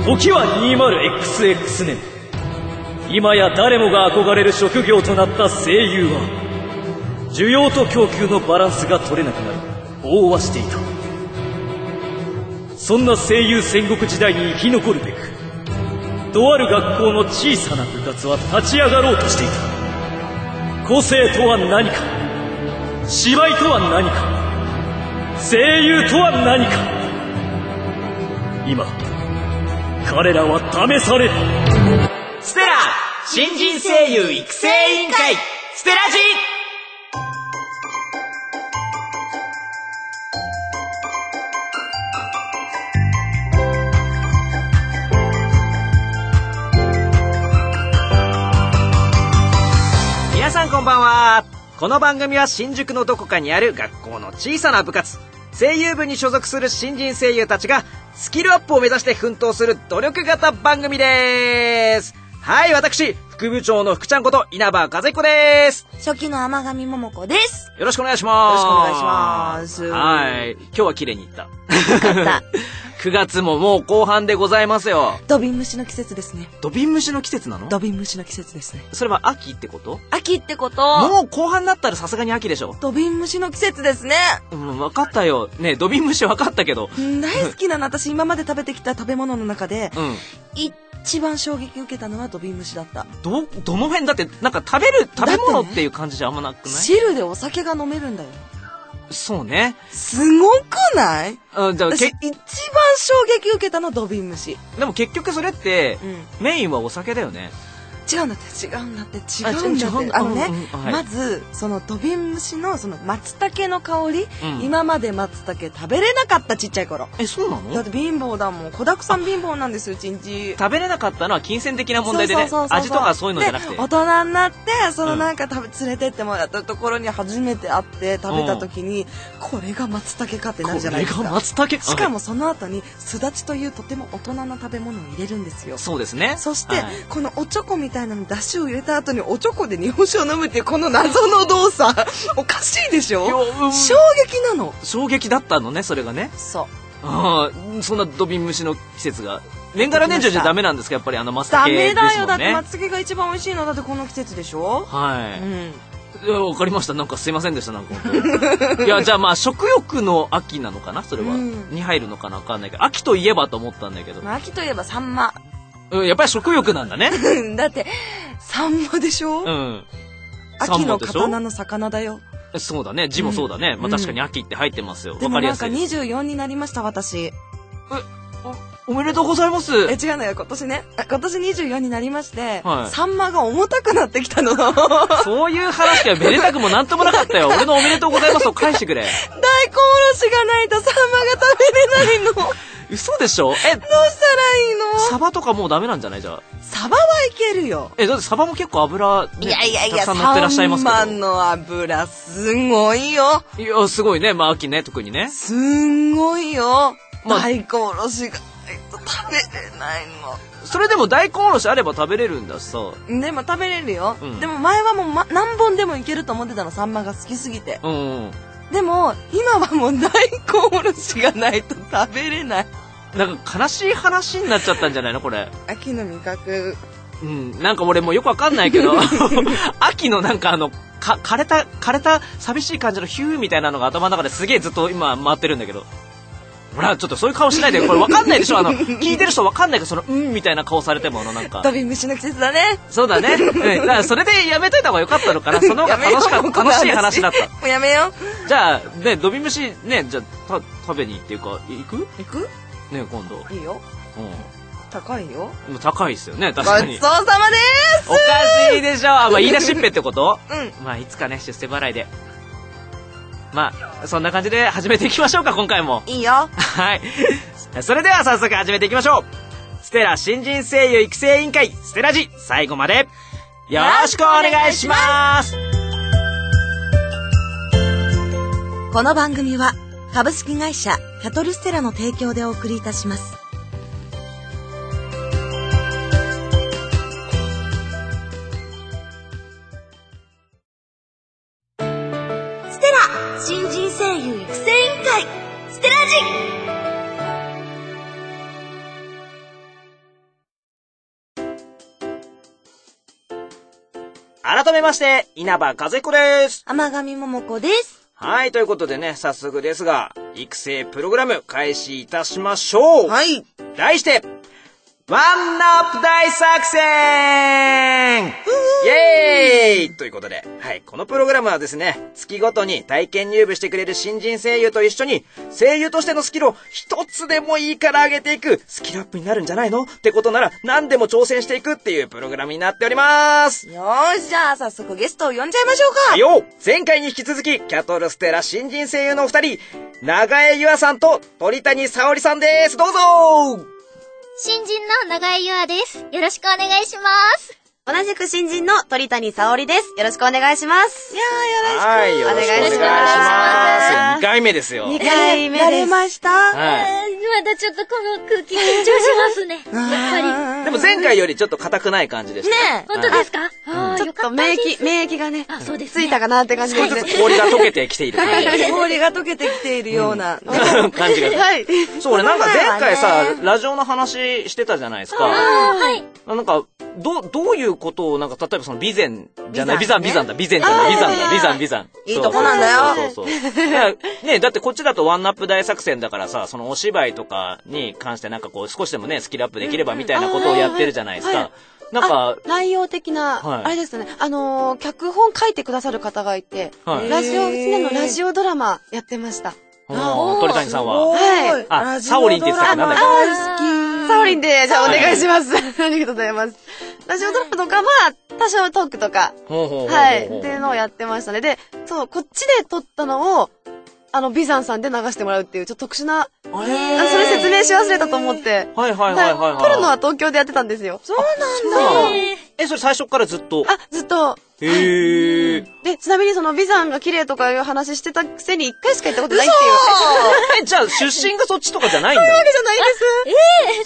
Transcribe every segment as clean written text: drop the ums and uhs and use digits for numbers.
時は 20XX 年。今や誰もが憧れる職業となった声優は、需要と供給のバランスが取れなくなり飽和していた。そんな声優戦国時代に生き残るべく、とある学校の小さな部活は立ち上がろうとしていた。個性とは何か、芝居とは何か、声優とは何か。今彼らは試される。 ステラ新人声優育成委員会ステラジ。皆さんこんばんは。この番組は新宿のどこかにある学校の小さな部活、声優部に所属する新人声優たちがスキルアップを目指して奮闘する努力型番組です。はい、私副部長の福ちゃんこと稲葉和彦です。 初期の甘神桃子です。 よろしくお願いします。 よろしくお願いします。 はい、今日は綺麗にいった。 よかった。 9月ももう後半でございますよ。 ドビン虫の季節ですね。 ドビン虫の季節なの？ ドビン虫の季節ですね。 それは秋ってこと？ 秋ってこと？ もう後半になったらさすがに秋でしょ。 ドビン虫の季節ですね。 分かったよ。ねえ、ドビン虫分かったけど。 大好きなの。私今まで食べてきた食べ物の中で、 うん、 一番衝撃を受けたのはドビン虫だった。 どの辺だってなんか食べ物っていう感じじゃあんまなくない？ 汁でお酒が飲めるんだよ。 そうね。 すごくない？じゃあ一番衝撃を受けたのはドビン虫。 でも結局それって、メインはお酒だよね。 違うんだって。まずそのドビン虫のその松茸の香り、今まで松茸食べれなかった、ちっちゃい頃。 そうなの？ だって貧乏だもん。子だくさん貧乏なんですよ、うちんち。 食べれなかったのは金銭的な問題でね。味とかそういうのじゃなくて。 大人になってそのなんか連れてってもらったところに初めて会って食べた時に、これが松茸かってなるじゃないですか。 これが松茸。 しかもその後にすだちというとても大人な食べ物を入れるんですよ。 そうですね。 そして、このおちょこみたいなの出汁を入れた後におちょこで日本酒を飲むっていうこの謎の動作おかしいでしょ？衝撃なの。 衝撃だったのね、それがね。 そう。 そんなドビン虫の季節が年がら年中じゃダメなんですか？やっぱり松茸ですもんね。 ダメだよ。だって松茸が一番美味しいのはだってこの季節でしょ？ はい。わかりました。なんかすいませんでした。なんか本当いや、じゃあまあ食欲の秋なのかな、それは。に入るのかな、わかんないけど、秋といえばと思ったんだけど。 秋といえばサンマ。 やっぱり食欲なんだね。 だってサンマでしょ？秋の刀の魚だよ。 そうだね。字もそうだね。まあ確かに秋って入ってますよ。 でもなんか24になりました、私。 おめでとうございます。 違うのよ、今年ね。今年24になりまして、サンマが重たくなってきたの。 そういう話はめでたくもなんともなかったよ。俺のおめでとうございますを返してくれ。 大根おろしがないとサンマが食べれないの。 嘘でしょ？どうしたらいいの？サバとかもうダメなんじゃない？じゃあサバはいけるよ。 だってサバも結構油、 いやたくさん乗ってらっしゃいますけど。 サンマの油すごいよ。 いや、すごいね。まあ秋ね、特にね。 すんごいよ。大根おろしがないと食べれないの。 それでも大根おろしあれば食べれるんだしさ。 でも食べれるよ。でも前はもう何本でもいけると思ってたの、サンマが好きすぎて。でも今はもう大根おろしがないと食べれない。 なんか悲しい話になっちゃったんじゃないのこれ。 秋の味覚。 なんか俺もうよくわかんないけど秋のなんか枯れた寂しい感じのヒューみたいなのが頭の中ですげえずっと今回ってるんだけど、ほらちょっとそういう顔しないで。これわかんないでしょ。聞いてる人わかんないけど、そのみたいな顔されてもなんかドビン虫の季節だね。 そうだね。だからそれでやめといた方がよかったのかな。その方が楽しい話だった。 もうやめよう。じゃあね、ドビン虫ね、じゃあ食べにっていうか行くね、今度。 いいよ。高いよ。 高いですよね、確かに。 ごちそうさまでーす。 おかしいでしょ。まあ言い出しっぺってこと？まあいつかね、出世払いで。まあそんな感じで始めていきましょうか、今回も。 いいよ。 はい。それでは早速始めていきましょう。ステラ新人声優育成委員会ステラジ、最後までよろしくお願いします。 この番組は株式会社キャトルステラの提供でお送りいたします。ステラ新人声優育成委員会ステラジ。 改めまして、稲葉和彦です。 天上桃子です。 はい、ということでね、早速ですが、育成プログラム開始いたしましょう。 はい。 題して、ワンナップ大作戦イエーイということで、はい、このプログラムはですね、月ごとに体験入部してくれる新人声優と一緒に、声優としてのスキルを一つでもいいから上げていく、スキルアップになるんじゃないのってことなら、何でも挑戦していくっていうプログラムになっております。 よーし、じゃあ早速ゲストを呼んじゃいましょうか。 よ前回に引き続き、キャトルステラ新人声優のお二人、長江優愛さんと鳥谷沙織さんです。どうぞ。 新人の長江優愛です。よろしくお願いします。 同じく新人の鳥谷沙織です。よろしくお願いします。 いやー、よろしくお願いします。2回目ですよ。 2回目です。 慣れました。 まだちょっとこの空気緊張しますね。やっぱり。 でも前回よりちょっと硬くない感じでした。 ねえ。本当ですか？ ちょっと免疫がね、 そうですついたかなって感じですね。 少しずつ氷が溶けてきている感じ。 氷が溶けてきているような感じが。はい。そう、俺なんか前回さ、ラジオの話してたじゃないですか。 はい。 なんか、どういうことを、なんか、例えばその、ビザンじゃない。ビザン。いいとこなんだよ。 そう。ね、だってこっちだとワンナップ大作戦だからさ、そのお芝居とかに関してなんかこう、少しでもね、スキルアップできればみたいなことをやってるじゃないですか。なんか、 内容的な、あれですね、脚本書いてくださる方がいて、ラジオドラマやってました。 鳥谷さんは。 はい。 あ、サオリンって言ってたっけなんだっけ？ サオリンで、じゃあお願いします。ありがとうございます。ラジオドラマとかは、多少トークとか、はい、っていうのをやってましたね。で、そう、こっちで撮ったのを、ビザンさんで流してもらうっていう、ちょっと特殊な、それ説明し忘れたと思って。 はい。撮るのは東京でやってたんですよ。 そうなんだ。 それ最初からずっと？ ずっと。 へー。 で、ちなみにそのビザンが綺麗とかいう話してたくせに一回しか行ったことないっていう。 じゃあ出身がそっちとかじゃないんだ。 そういうわけじゃないです。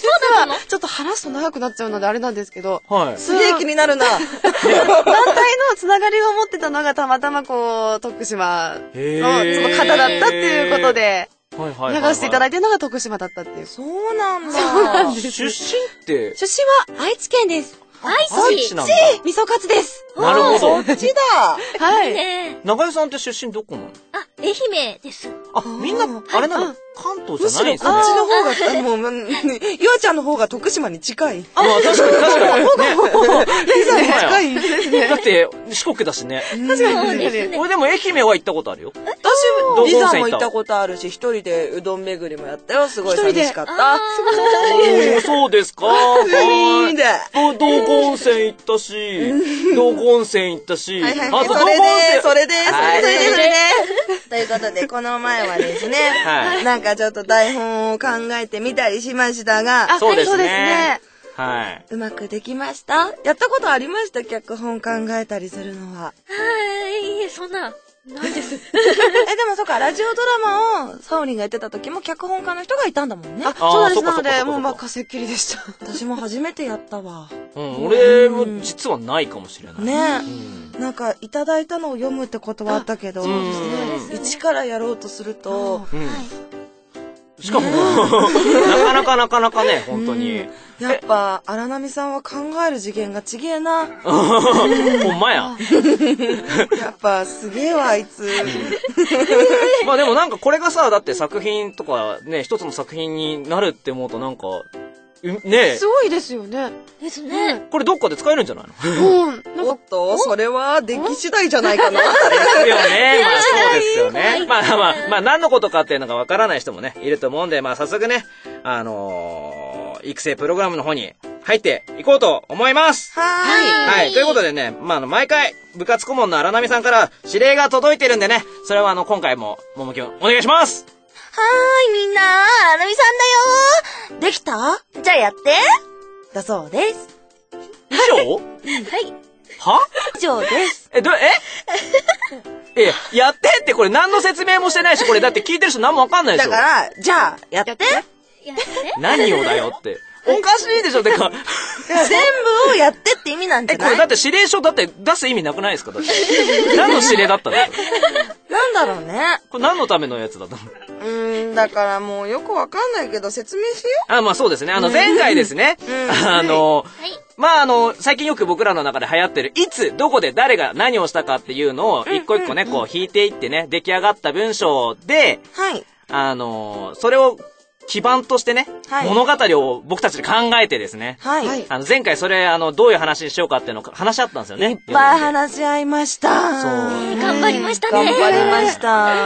そうなの？ ちょっと話すと長くなっちゃうのであれなんですけど。 はい。 すげえ気になるな。団体のつながりを持ってたのがたまたまこう、徳島のその方だったっていうことで。流していただいてるのが徳島だったっていう。 そうなんだ。 そうなんです。 出身って出身は愛知県です。 愛知なんだ。 味噌カツです。 なるほど。 そっちだ。 はい。 長江さんって出身どこなの？ 愛媛です。 みんな、あれなの？関東じゃないんですね。こっちの方が、ゆあちゃんの方が徳島に近い。 確かに。 ビザに近いですね。 だって、四国だしね。 確かに。 俺でも愛媛は行ったことあるよ。 私も、ビザも行ったことあるし、一人でうどん巡りもやったよ。すごい寂しかった。 そうですか。 いいね。 道後温泉行ったし、道後温泉行ったし、 それで。ということで、この前はですね、なんかちょっと台本を考えてみたりしましたが、 そうですね。はい。 うまくできました？やったことありました？脚本考えたりするのは。 いえ、そんな。ないです。でもそっか、ラジオドラマをサオリンがやってた時も脚本家の人がいたんだもんね。 そうなんです。なので、もう任せっきりでした。 私も初めてやったわ。 俺も実はないかもしれない。 ね。なんか、いただいたのを読むってことはあったけど、一からやろうとすると、 しかも、なかなかね、本当に。 やっぱ、荒波さんは考える次元がちげえな。 ほんまや。 やっぱ、すげえわ、あいつ。 まあでもなんかこれがさ、だって作品とかね、一つの作品になるって思うとなんか、ねすごいですよね。 ですね。 これどっかで使えるんじゃないの？ おっと、それは出来次第じゃないかな。 ですよね。まあそうですよね。まあ何のことかっていうのがわからない人もね、いると思うんで、まあ早速ね、育成プログラムの方に入っていこうと思います。はい。ということでね、毎回、部活顧問の荒波さんから指令が届いてるんでね、それは今回も、ももきゅん、お願いします。 みんな、荒波さんだよ。できた？じゃあやって。だそうです。 以上？ はい。 は？ 以上です。 やってってこれ何の説明もしてないし、これだって聞いてる人何もわかんないでしょ。 だから、じゃあ、やって。 何をだよって。おかしいでしょ、てか。 全部をやってって意味なんじゃない？ これだって指令書だって出す意味なくないですか？だって。何の指令だったの？ なんだろうね。 これ何のためのやつだったの？ だからもうよくわかんないけど説明しよう。まあそうですね。前回ですね。 まあ最近よく僕らの中で流行ってる、いつ、どこで誰が何をしたかっていうのを一個一個ね、こう引いていってね、出来上がった文章で、 はい。 それを基盤としてね、 はい、 物語を僕たちで考えてですね、 はい。 前回それ、どういう話にしようかっていうのを話し合ったんですよね。 いっぱい話し合いました。 そう。 頑張りましたね。 頑張りました。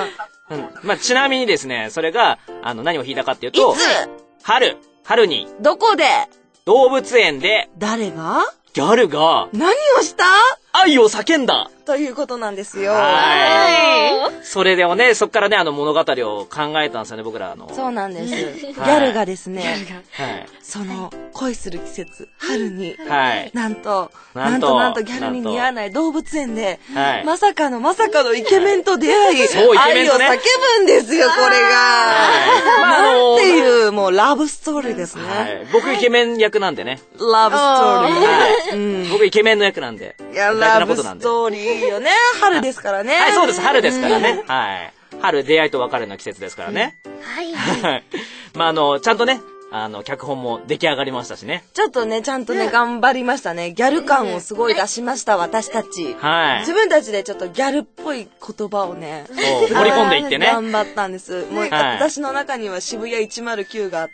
まあ、ちなみにですね、それが、何を引いたかっていうと、 いつ春に、 どこで動物園で、 誰がギャルが、 何をした愛を叫んだということなんですよ。 はい。それでもね、そっからね、物語を考えたんですよね、僕らそうなんです。ギャルがですね、 はい。 その、恋する季節、春に、 はい。 なんと、ギャルに似合わない動物園で、 はい。 まさかのイケメンと出会い、 そう、イケメンとね。 愛を叫ぶんですよ、これが。なんていう、もう、ラブストーリーですね。 はい。僕イケメン役なんでね。 ラブストーリー。 はい。僕イケメンの役なんで。 いや、ラブストーリーいいよね。春ですからね。 はい、そうです。春ですからね。はい。春、出会いと別れの季節ですからね。 はい。 まあ、ちゃんとね、脚本も出来上がりましたしね。 ちょっとね、ちゃんとね、頑張りましたね。ギャル感をすごい出しました、私たち。 はい。 自分たちでちょっとギャルっぽい言葉をね、 そう、盛り込んでいってね。 頑張ったんです。もう、私の中には渋谷109があった。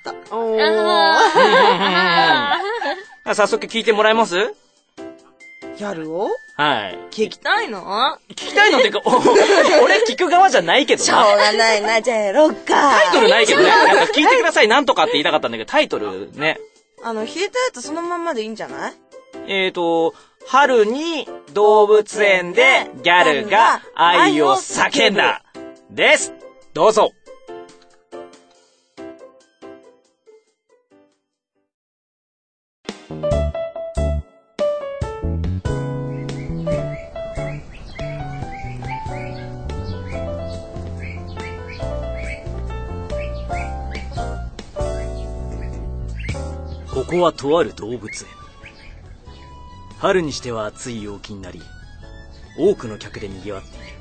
早速聞いてもらえます？ ギャルをはい。 聞きたいの聞きたいのってか、俺聞く側じゃないけどな。 しょうがないな、じゃあやろっか。 タイトルないけどね。なんか聞いてください、なんとかって言いたかったんだけど、タイトルね。 弾いたやつそのまんまでいいんじゃない？ 春に動物園でギャルが愛を叫んだ。です。どうぞ。 ここはとある動物園。春にしては暑い陽気になり、多くの客で賑わっている。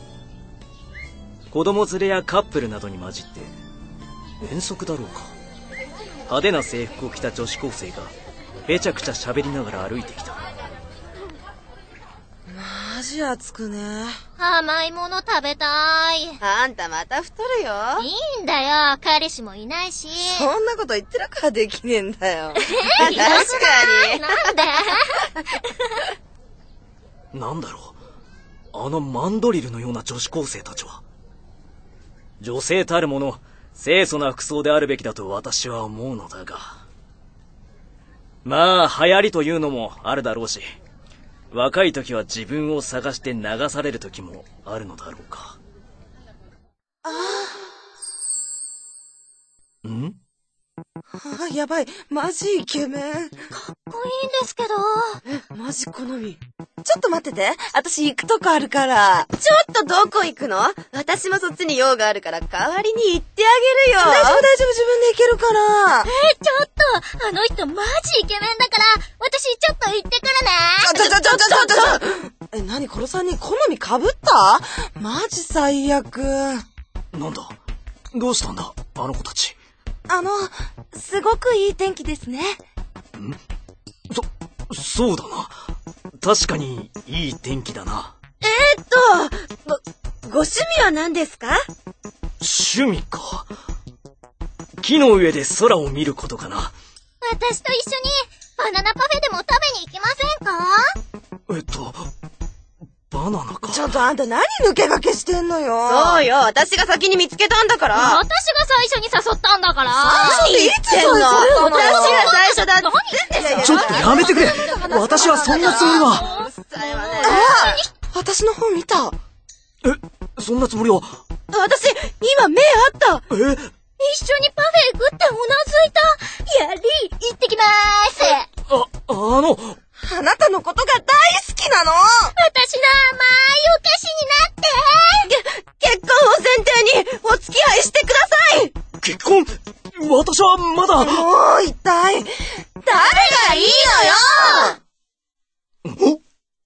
子供連れやカップルなどに混じって、遠足だろうか。派手な制服を着た女子高生が、ぺちゃくちゃ喋りながら歩いてきた。 マジ暑くね。 甘いもの食べたい。 あんたまた太るよ。 いいんだよ。彼氏もいないし。 そんなこと言ってるからできねえんだよ。 確かに。 なんでなんだろう。マンドリルのような女子高生たちは。女性たるもの、清楚な服装であるべきだと私は思うのだが。まあ、流行りというのもあるだろうし。若い時は自分を探して流される時もあるのだろうか。ん？ やばい。マジイケメン。 かっこいいんですけど。 マジ好み。ちょっと待ってて。私行くとこあるから。 ちょっとどこ行くの？私もそっちに用があるから代わりに行ってあげるよ。 大丈夫自分で行けるから。 ちょっと、あの人マジイケメンだから、私ちょっと行ってくるね。 何この3人好み被った？マジ最悪。 なんだ？どうしたんだあの子たち。 すごくいい天気ですね。 そうだな。確かにいい天気だな。 ご趣味は何ですか？ 趣味か。木の上で空を見ることかな。 私と一緒にバナナパフェでも食べに行きませんか？ バナナか。 ちょっとあんた何抜け駆けしてんのよ。 そうよ、私が先に見つけたんだから。 私が最初に誘ったんだから。 何言ってんの？ 私が最初だって。 ちょっとやめてくれ。私はそんなつもりは。 私の方見た。 そんなつもりは。 私、今目あった。 一緒にパフェ食ってうなずいた。やり、行ってきまーす。 あなたのことが大好きなの。 私の甘いお菓子になって。 結婚を前提にお付き合いしてください。 結婚？私はまだ。 もう一体、誰がいいのよ。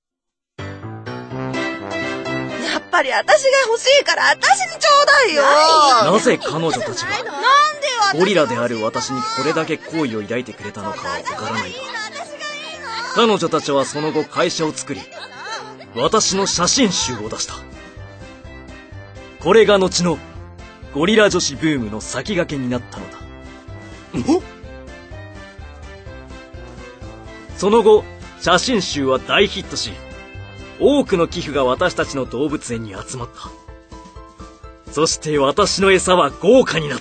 やっぱり私が欲しいから私にちょうだいよ。 なぜ彼女たちがゴリラである私にこれだけ好意を抱いてくれたのかはわからないが、 彼女たちはその後会社を作り、私の写真集を出した。これが後のゴリラ女子ブームの先駆けになったのだ。その後、写真集は大ヒットし、多くの寄付が私たちの動物園に集まった。そして私の餌は豪華になった。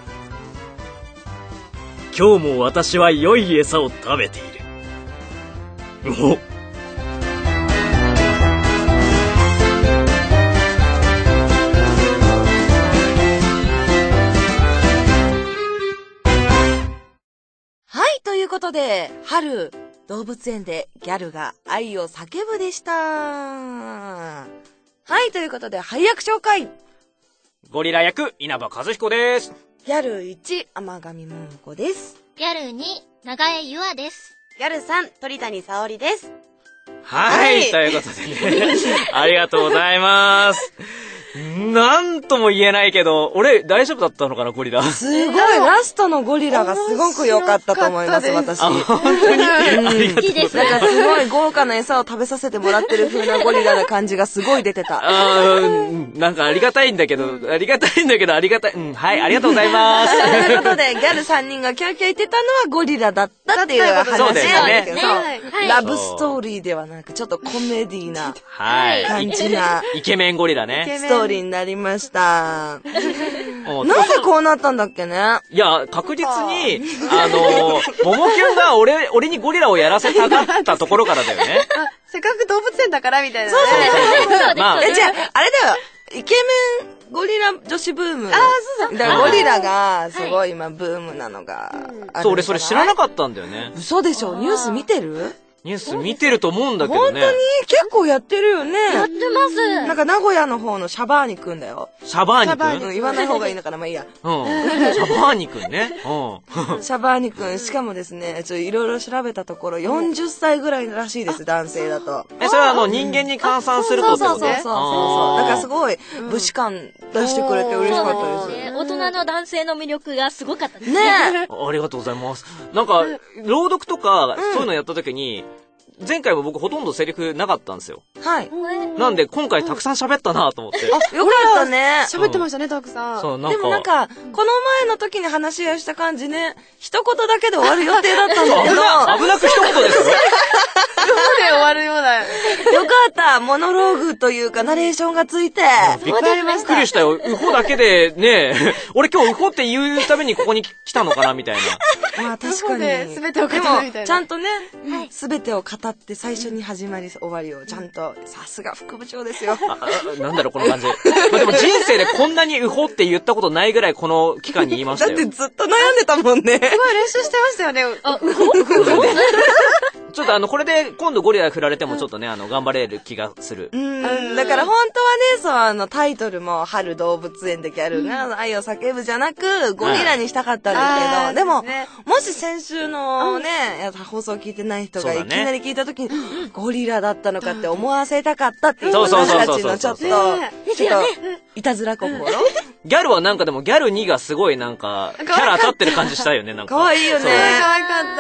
今日も私は良い餌を食べている。おっ。 ということで、春、動物園でギャルが愛を叫ぶでした。はい、ということで、配役紹介。 ゴリラ役、稲葉和彦です。 ギャル1、天上桃子です。 ギャル2、長江優愛です。 ギャル3、鳥谷沙織です。 はい、ということでね、ありがとうございます。なんとも言えないけど、俺大丈夫だったのかな、ゴリラ。 すごい、ラストのゴリラがすごく良かったと思います、私。 本当に好きです。 なんかすごい豪華な餌を食べさせてもらってる風なゴリラな感じがすごい出てた。 なんかありがたいんだけど、ありがたい。はい、ありがとうございます。 ということで、ギャル3人がキャーキャー言ってたのはゴリラだったっていう話そうですね。 ラブストーリーではなく、ちょっとコメディな感じな。 イケメンゴリラね。 ストーリーになりました。なんでこうなったんだっけね。 いや、確実に、ももキュンが俺にゴリラをやらせたかったところからだよね。 せっかく動物園だからみたいなね。 そうそうです。 まあじゃあ、あれだよ。イケメンゴリラ女子ブーム。 そうだからゴリラがすごい今ブームなのがある。 そう、俺それ知らなかったんだよね。 嘘でしょ？ニュース見てる？ ニュース見てると思うんだけどね。 本当に結構やってるよね。 やってます。 なんか名古屋の方のシャバーニくんだよ。 シャバーニくん？ 言わない方がいいのかな、まあいいや。 シャバーニくんね。 シャバーニくん、しかもですね、いろいろ調べたところ、40歳ぐらいらしいです、男性だと。 それは人間に換算するとってことね。 そう。なんかすごい、武士感出してくれて嬉しかったです。 大人の男性の魅力がすごかったですね。 ありがとうございます。なんか、朗読とか、そういうのやった時に、前回も僕ほとんどセリフなかったんですよ。 はい。 なんで今回たくさん喋ったなと思って。 あ、よかったね。 喋ってましたね、たくさん。 そう、 でもなんか、この前の時に話し合いした感じね、一言だけで終わる予定だったんだけど。 危なく一言ですよ。 で終わるような。 よかった。モノローグというか、ナレーションがついて。 びっくりしたよ。ウホだけでね、俺今日ウホって言うためにここに来たのかなみたいな。 まあ確かに。 全てを語るみたいな。 でも、ちゃんとね、全てを語って最初に始まり終わりをちゃんと、さすが副部長ですよ。 なんだろうこの感じ。まあでも人生でこんなにウホって言ったことないぐらいこの期間に言いましたよ。 だってずっと悩んでたもんね。 すごい練習してましたよね。 ちょっとこれで今度ゴリラ振られてもちょっとね、頑張れる気がする。 だから本当はね、そうタイトルも春動物園でギャルが愛を叫ぶじゃなく、ゴリラにしたかったんですけど、でも、もし先週のね、放送聞いてない人がいきなり聞いた時に、ゴリラだったのかって思わせたかったっていう私たちのちょっと、いたずら心。 ギャルはなんかでもギャル2がすごいなんか、キャラ立ってる感じしたよね、なんか。 かわいいよね。 可愛かった。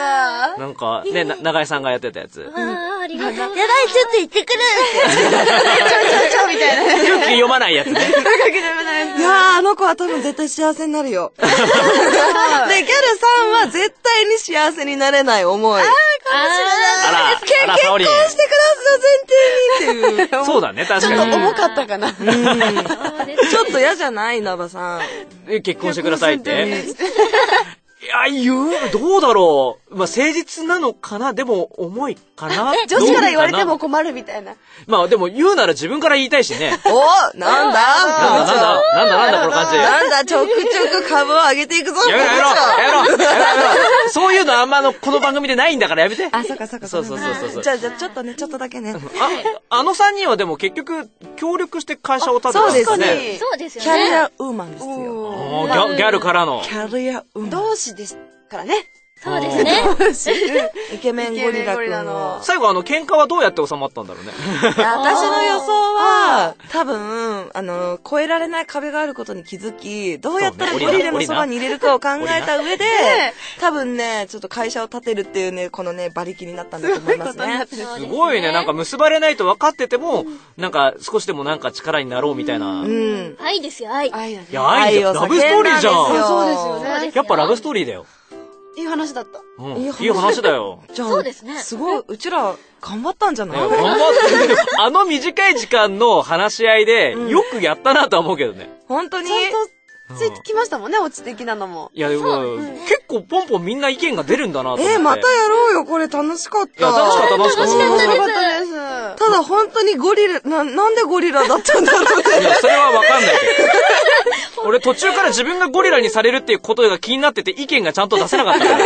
なんか、ね、長井さんがやってたやつ。 ありがとう。やばい、ちょっと行ってくるちょみたいな。 空気読まないやつね。 いやー、あの子は多分絶対幸せになるよ。で、ギャルさんは絶対に幸せになれない思い。結婚してください、前提にっていう。 そうだね、確かに。 重かったかな。 ちょっと嫌じゃない稲葉さん。 結婚してくださいって。いや、どうだろう。まあ、誠実なのかなでも、重いかな女子から言われても困るみたいな。 まあ、でも言うなら自分から言いたいしね。 なんだこの感じ。 なんだ、ちょくちょく株を上げていくぞ。 やめろ。そういうのあんまこの番組でないんだからやめて。 あ、そっか。 そう。 じゃあ、ちょっとね、ちょっとだけね。 あの3人はでも結局、協力して会社を立てたんですね。 そうですよね。 キャリアウーマンですよ。 ギャルからの。 キャリアウーマン。 同志ですからね。 そうですね。 イケメンゴリラ君の。 最後喧嘩はどうやって収まったんだろうね。 私の予想は、多分、越えられない壁があることに気づき、どうやったらゴリラのそばに入れるかを考えた上で、多分ね、ちょっと会社を建てるっていうね、このね、馬力になったんだと思いますね。 すごいね。なんか結ばれないと分かってても、なんか少しでもなんか力になろうみたいな。うん。 愛ですよ、愛。 いや、愛よ。ラブストーリーじゃん。 そうですよね。 やっぱラブストーリーだよ。 いい話だった。 うん。いい話だよ。 じゃあ、 そうですね。 すごい、うちら、頑張ったんじゃない？ 頑張って。短い時間の話し合いで、よくやったなとは思うけどね。 本当に？ ちゃんとついてきましたもんね、オチ的なのも。 いや、でも、結構ポンポンみんな意見が出るんだなと思って。 またやろうよ、これ楽しかった。 いや、楽しかった。 楽しかったです。 ただ本当にゴリラ、なんでゴリラだったんだろうね。 いや、それはわかんないけど。俺途中から自分がゴリラにされるっていうことが気になってて意見がちゃんと出せなかったから。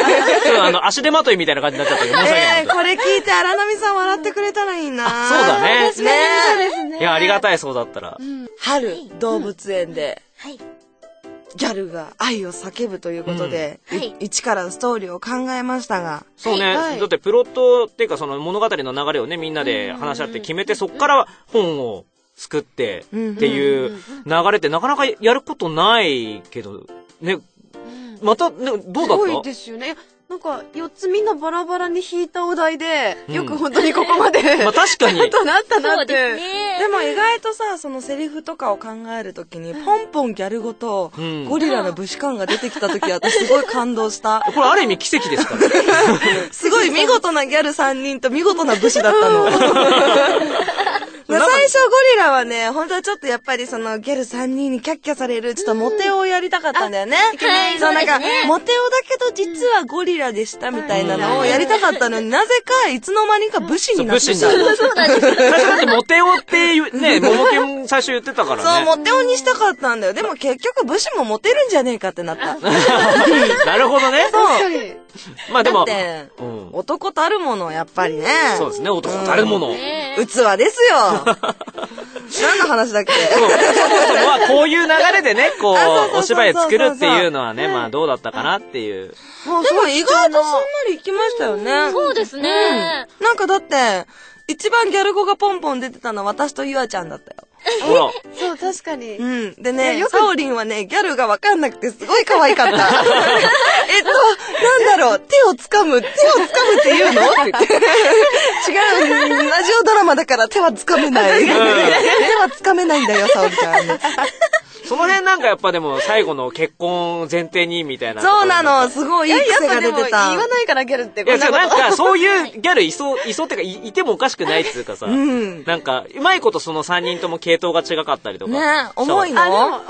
足手まといみたいな感じになっちゃったけど、申し訳ない。 これ聞いて荒波さん笑ってくれたらいいな。 そうだね。 確かにそうですね。 いや、ありがたい、そうだったら。 春、動物園で。 はい。 ギャルが愛を叫ぶということで、一からストーリーを考えましたが。 そうね。だってプロットっていうかその物語の流れをね、みんなで話し合って決めて、そっから本を作ってっていう流れってなかなかやることないけど、ね、また、ね、どうだった？ すごいですよね。なんか、4つみんなバラバラに引いたお題で、よく本当にここまで、 まあ確かに。 なったなって。 でも意外とさ、そのセリフとかを考えるときに、ポンポンギャルごと、ゴリラの武士感が出てきたとき、私すごい感動した。 これある意味奇跡ですから。 すごい見事なギャル3人と見事な武士だったの。最初ゴリラはね、本当はちょっとやっぱりそのギャル3人にキャッキャされる、ちょっとモテ男をやりたかったんだよね。そうなんか、モテ男だけど実はゴリラでしたみたいなのをやりたかったのに、なぜかいつの間にか武士になってた。 そうなんです。 最初だってモテ男ってね、モモケン最初言ってたからね。 そう、モテ男にしたかったんだよ。でも結局武士もモテるんじゃねえかってなった。 なるほどね。 そう。 まあでも、 男たるものやっぱりね。 そうですね、男たるもの。 器ですよ。何の話だっけ？ まあこういう流れでね、こう、お芝居作るっていうのはね、まあどうだったかなっていう。でも意外とすんなりいきましたよね。 そうですね。 なんかだって、一番ギャル語がポンポン出てたのは私とゆあちゃんだったよ。 ほら。 そう、確かに。 うん。でね、サオリンはね、ギャルがわかんなくてすごい可愛かった。なんだろう、手を掴むって言うのって言って。違う、ラジオドラマだから手は掴めない。手は掴めないんだよ、サオリちゃん。 その辺なんかやっぱでも最後の結婚前提にみたいな。 そうなの、すごいいい癖が出てた。 言わないからギャルっていや、なんかそういうギャルいそうってか、いてもおかしくないっつうかさ。なんか、うまいことその3人とも系統が違かったりとか。 ねえ、重いの？ そうなの？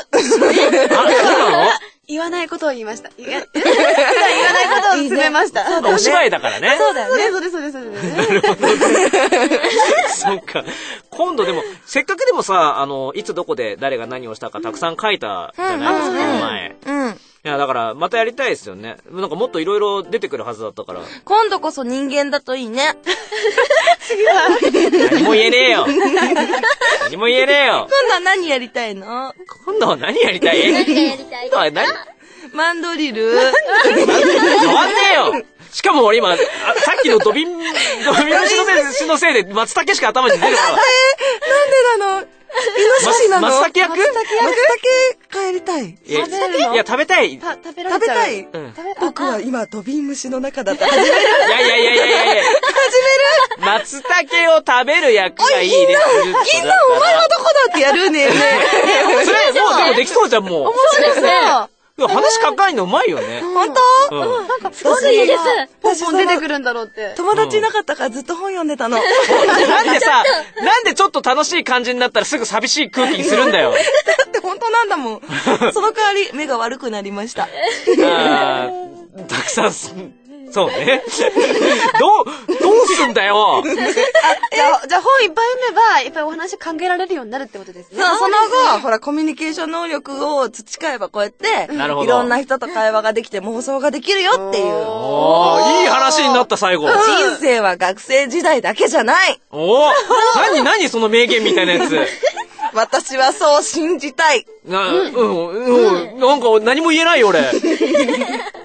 言わないことを言いました。言わないことを進めました。 お芝居だからね。 そうだよね。 そうです。なるほど。そっか。今度でも、せっかくでもさ、いつどこで誰が何をしたかたくさん書いたじゃないですか、この前。いや、だから、またやりたいですよね。なんかもっといろいろ出てくるはずだったから。 今度こそ人間だといいね。 次は。 何も言えねえよ。何も言えねえよ。 今度は何やりたいの？ 今度は何やりたい？ 何がやりたい？ 今度は何？ マンドリル？ 変わんねえよ。しかも俺今、さっきのドビン虫のせいで松茸しか頭に出るから。 なんでなの？イノシシなの？ 松茸役？ 松茸帰りたい。 いや、食べたい。 食べたい。僕は今、ドビン虫の中だって始める。 いや。始める？松茸を食べる役がいいです。 銀杏お前はどこだってやるね。 それ、もうでもできそうじゃん、もう。 そうですね。 話抱えるのうまいよね。 本当？ なんか、 そうです。 ポンポン出てくるんだろうって。 友達いなかったからずっと本読んでたの。 なんでちょっと楽しい感じになったらすぐ寂しい空気にするんだよ。 だって本当なんだもん。その代わり目が悪くなりました。 たくさんそうね。どうすんだよ。 じゃあ本いっぱい読めば、いっぱいお話考えられるようになるってことですね。 そう、その後、ほら、コミュニケーション能力を培えばこうやって、いろんな人と会話ができて妄想ができるよっていう。 おー、いい話になった最後。 人生は学生時代だけじゃない。 おー、何その名言みたいなやつ。 私はそう信じたい。 なんか何も言えないよ俺。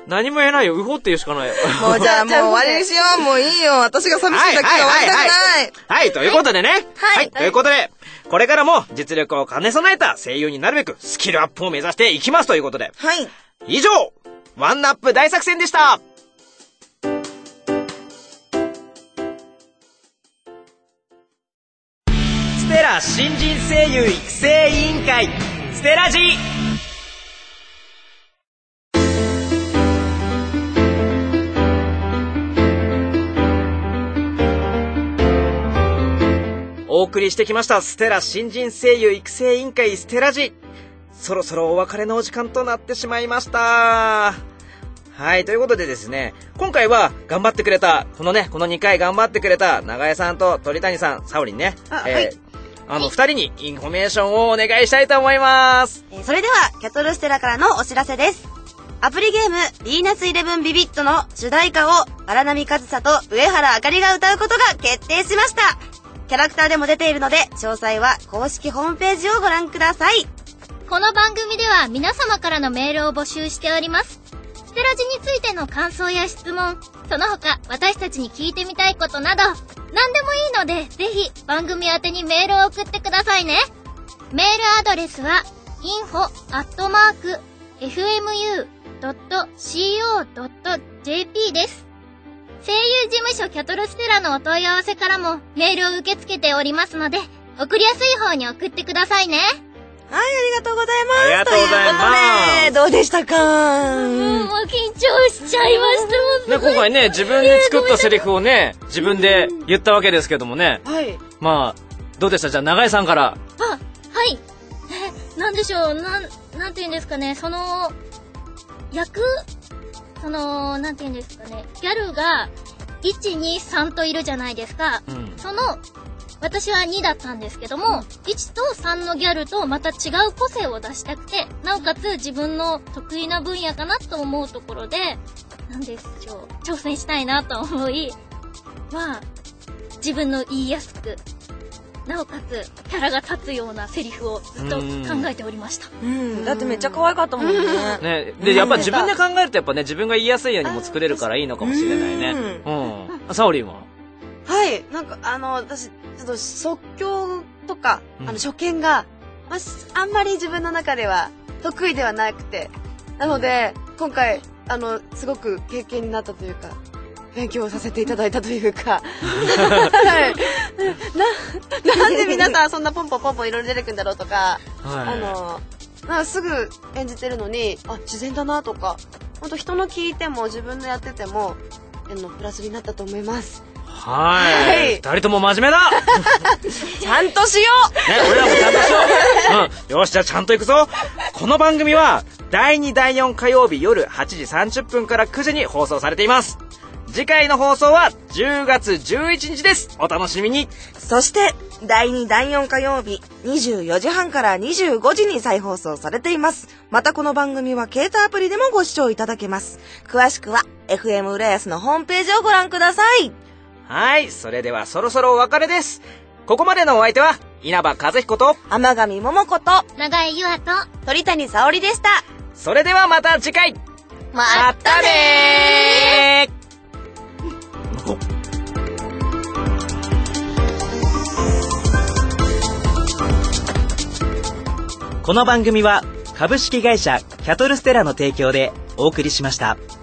何も言えないよ。うほって言うしかないよ。 もうじゃあもう終わりにしよう。もういいよ。私が寂しいだけで終わりたくない。 はい、ということでね。はい、ということで、これからも実力を兼ね備えた声優になるべくスキルアップを目指していきますということで。 はい。 以上、ワンナップ大作戦でした。ステラ新人声優育成委員会、ステラジ。お送りしてきましたステラ新人声優育成委員会ステラジ。そろそろお別れのお時間となってしまいました。はい、ということでですね、今回は頑張ってくれた、この2回頑張ってくれた長江さんと鳥谷さん、サオリンね。はい。二人にインフォメーションをお願いしたいと思います。 それでは、キャトルステラからのお知らせです。アプリゲーム、ヴィーナス11ビビットの主題歌を、荒波和沙と上原あかりが歌うことが決定しました。キャラクターでも出ているので、詳細は公式ホームページをご覧ください。 この番組では皆様からのメールを募集しております。ステラジについての感想や質問、その他私たちに聞いてみたいことなど、何でもいいので、ぜひ番組宛てにメールを送ってくださいね。メールアドレスは info@fmu.co.jp です。声優事務所キャトルステラのお問い合わせからもメールを受け付けておりますので、送りやすい方に送ってくださいね。 はい、ありがとうございます。 ありがとうございます。 どうでしたか？ もう緊張しちゃいましたもんね。 今回ね、自分で作ったセリフをね、自分で言ったわけですけどもね。 はい。 まあ、どうでした？じゃあ、長江さんから。 はい。なんでしょう、なんて言うんですかね、なんて言うんですかね、ギャルが、1、2、3といるじゃないですか。うん、私は2だったんですけども、1と3のギャルとまた違う個性を出したくて、なおかつ自分の得意な分野かなと思うところで、なんでしょう、挑戦したいなと思い、自分の言いやすく、なおかつキャラが立つようなセリフをずっと考えておりました。 だってめっちゃ可愛かったもんね。 で、やっぱ自分で考えるとやっぱね、自分が言いやすいようにも作れるからいいのかもしれないね。サオリンは？ はい、私、ちょっと即興とか、初見が、あんまり自分の中では得意ではなくて、なので、今回、すごく経験になったというか、勉強させていただいたというか、はい。なんで皆さんそんなポンポンいろいろ出てくるんだろうとか、すぐ演じてるのに、自然だなとか、ほんと人の聞いても自分のやってても、プラスになったと思います。 はい。二人とも真面目だちゃんとしよう俺らもちゃんとしようよし、じゃあちゃんと行くぞ。この番組は、第2、第4火曜日夜8時30分から9時に放送されています。次回の放送は10月11日です。お楽しみに。 そして、第2、第4火曜日24時半から25時に再放送されています。またこの番組は携帯アプリでもご視聴いただけます。詳しくは FM 浦安のホームページをご覧ください。 はい、それではそろそろお別れです。ここまでのお相手は稲葉和彦と天上桃子と長井優愛と鳥谷沙織でした。 それではまた次回。 またねー。 この番組は株式会社キャトルステラの提供でお送りしました。